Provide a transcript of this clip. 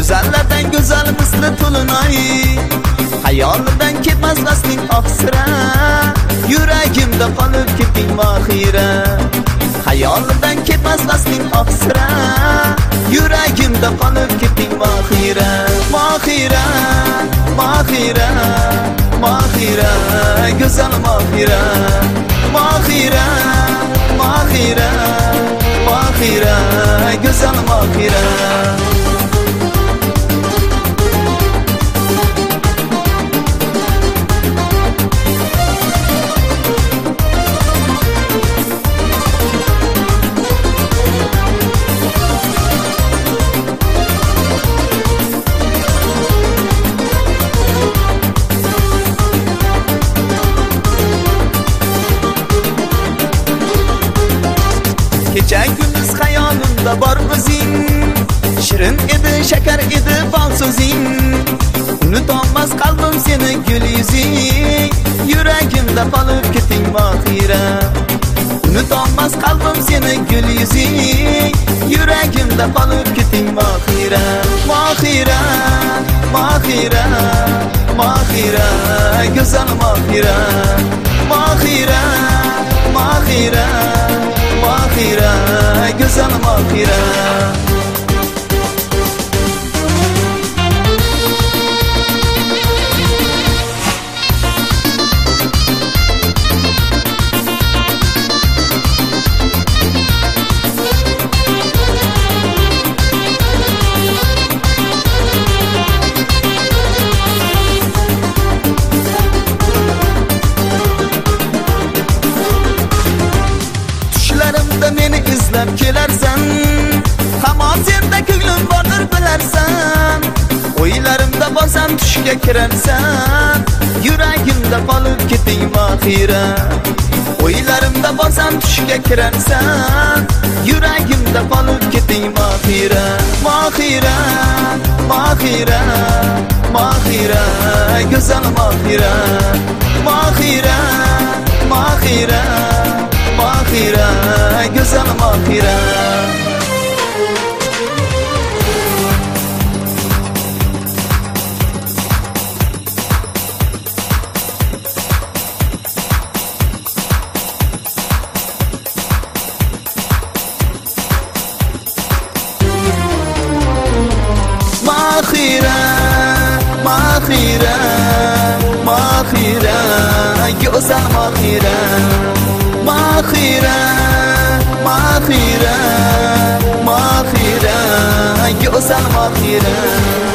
Güzellerden güzel misli tulunay, hayolidan ketmas vasling oqsira, yuragimda qolib ketding Mohira. Hayolidan ketmas vasling oqsira, yuragimda qolib ketding Mohira. Mohira, Mohira, Mohira, go'zal Mohira. Mohira, Mohira, Mohira, go'zal Mohira. Kecha kunduz xayolimda bor o'zing, shirin edi, shakar edi bal so'zing. Unutolmas qalbim seni gul yuzing, yuragimda qolib ketding Mohira. Unutolmas qalbim seni gul yuzing, yuragimda qolib ketding Mohira. Mohira, Mohira, Mohira, go'zal Mohira. Mohira, Mohira, Mohira, go'zal Mohira. Meni izlab kelarsan, hamon senda ko'nglim bordir bilarsan. O'ylarimda borsam tushga kirarsan, yuragimda qolib ketding Mohira. O'ylarimda borsam tushga kirarsan, yuragimda qolib ketding Mohira. Mohira, Mohira, Mohira, go'zal Mohira. Mohira, Mohira, Mohira, go'zal Mohira. Mohira, Mohira, Mohira, go'zal Mohira. Mohira, Mohira, Mohira, go'zal Mohira.